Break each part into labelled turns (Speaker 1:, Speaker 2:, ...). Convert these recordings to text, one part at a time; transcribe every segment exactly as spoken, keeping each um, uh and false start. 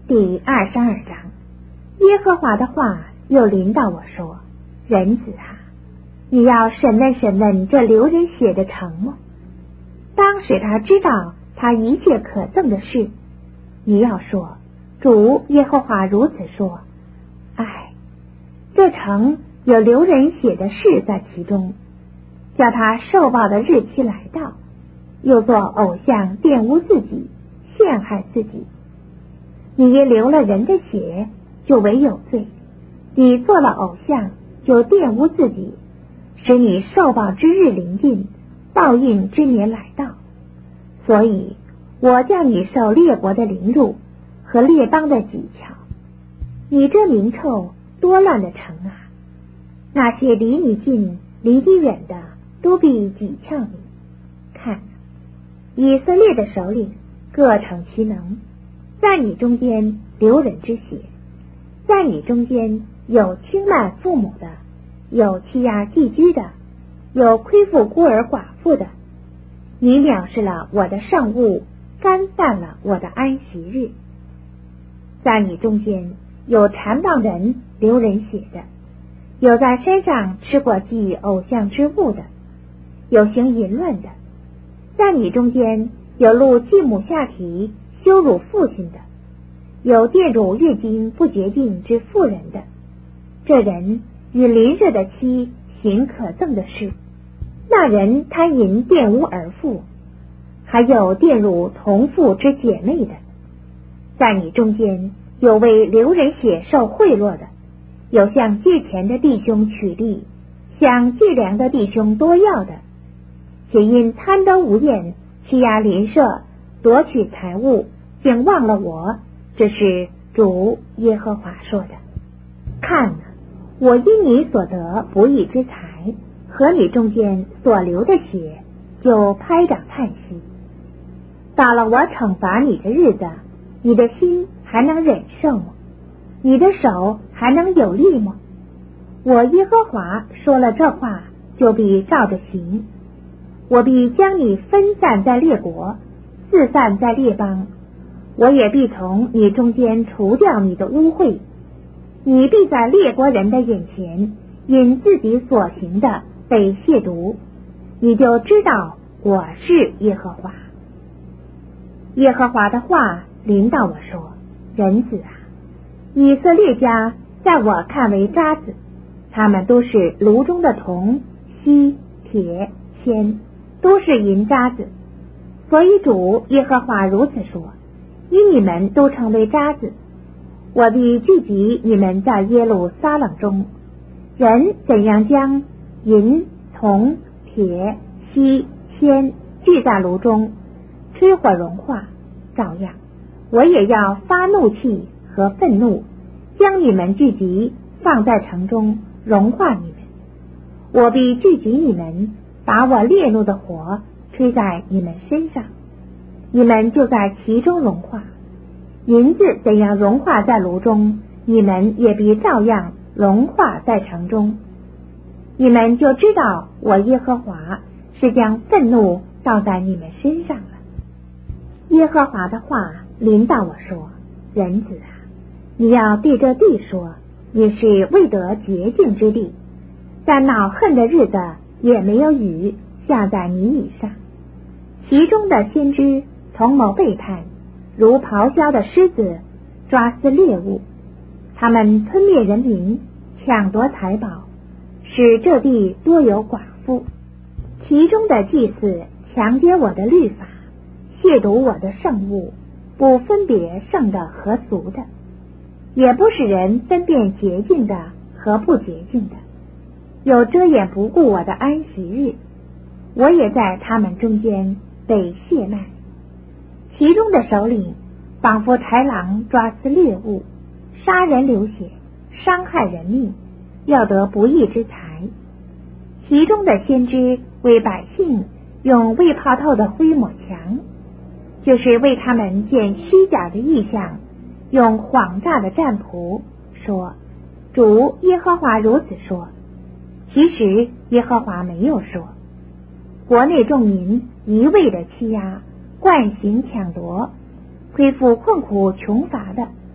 Speaker 1: 第二十二章，耶和华的话又临到我说：人子啊，你要审问审问这流人血的城吗？当使他知道他一切可憎的事。你要说，主耶和华如此说：唉，这城有流人血的事在其中，叫他受报的日期来到，又做偶像玷污自己，陷害自己。你因流了人的血，就为有罪；你做了偶像，就玷污自己，使你受报之日临近，报应之年来到。所以我叫你受列国的凌辱和列邦的讥诮。你这名臭多乱的城啊，那些离你近离你远的都必讥诮你。看，以色列的首领各逞其能，在你中间流人之血，在你中间有轻慢父母的，有欺压寄居的，有亏负孤儿寡妇的。你藐视了我的圣物，干犯了我的安息日。在你中间有缠谤人流人血的，有在山上吃过祭偶像之物的，有行淫乱的。在你中间有录继母下体羞辱父亲的，有玷辱月经不洁净之妇人的。这人与邻舍的妻行可憎的事，那人贪淫玷污儿妇，还有玷辱同父之姐妹的。在你中间有为流人血受贿赂的，有向借钱的弟兄取利，向借粮的弟兄多要的，且因贪得无厌，欺压邻舍，夺取财物，竟忘了我。这是主耶和华说的。看哪，我因你所得不义之财和你中间所流的血，就拍掌叹息。到了我惩罚你的日子，你的心还能忍受吗？你的手还能有力吗？我耶和华说了这话，就必照着行。我必将你分散在列国，四散在列邦，我也必从你中间除掉你的污秽。你必在列国人的眼前因自己所行的被亵渎，你就知道我是耶和华。耶和华的话临到我说：人子啊，以色列家在我看为渣子，他们都是炉中的铜、锡、铁、铅，都是银渣子。所以主耶和华如此说：因你们都成为渣子，我必聚集你们在耶路撒冷中。人怎样将银、铜、铁、锡、铅聚在炉中，吹火融化，照样我也要发怒气和愤怒，将你们聚集放在城中，融化你们。我必聚集你们，把我烈怒的火吹在你们身上，你们就在其中融化。银子怎样融化在炉中，你们也必照样融化在城中。你们就知道我耶和华是将愤怒倒在你们身上了。耶和华的话临到我说：人子啊，你要对这地说，你是未得洁净之地，在恼恨的日子也没有雨下在你以上。其中的先知同谋背叛，如咆哮的狮子抓撕猎物，他们吞灭人民，抢夺财宝，使这地多有寡妇。其中的祭司强奸我的律法，亵渎我的圣物，不分别圣的和俗的，也不使人分辨洁净的和不洁净的，有遮掩不顾我的安息日，我也在他们中间被亵慢。其中的首领仿佛豺狼抓撕猎物，杀人流血，伤害人命，要得不义之财。其中的先知为百姓用未泡透的灰抹墙，就是为他们建虚假的意象，用谎诈的占卜，说主耶和华如此说。其实耶和华没有说。国内众民一味的欺压，惯行抢夺，亏负困苦穷乏的，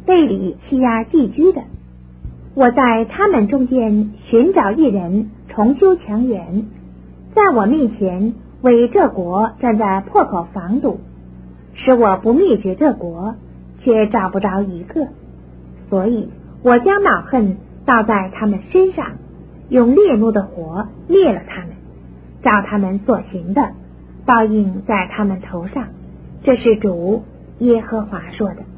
Speaker 1: 背里欺压寄居的。我在他们中间寻找一人重修墙垣，在我面前为这国站在破口防堵，使我不灭绝这国，却找不着一个。所以我将恼恨倒在他们身上，用烈怒的火灭了他们，照他们所行的报应在他们头上。这是主耶和华说的。